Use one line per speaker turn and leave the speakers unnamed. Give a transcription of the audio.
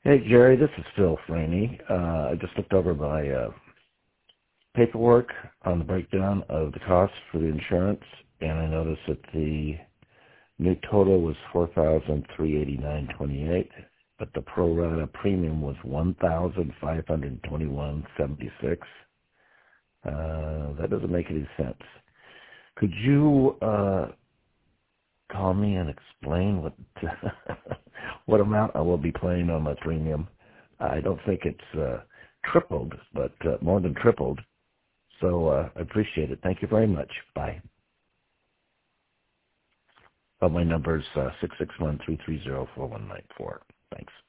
Hey, Jerry, this is Phil Franey. I just looked over my paperwork on the breakdown of the costs for the insurance, and I noticed that the new total was $4,389.28, but the pro rata premium was $1,521.76. That doesn't make any sense. Could you call me and explain what what amount I will be paying on my premium? I don't think it's tripled, but more than tripled. So I appreciate it. Thank you very much. Bye. My number is 661-330-4194. Thanks.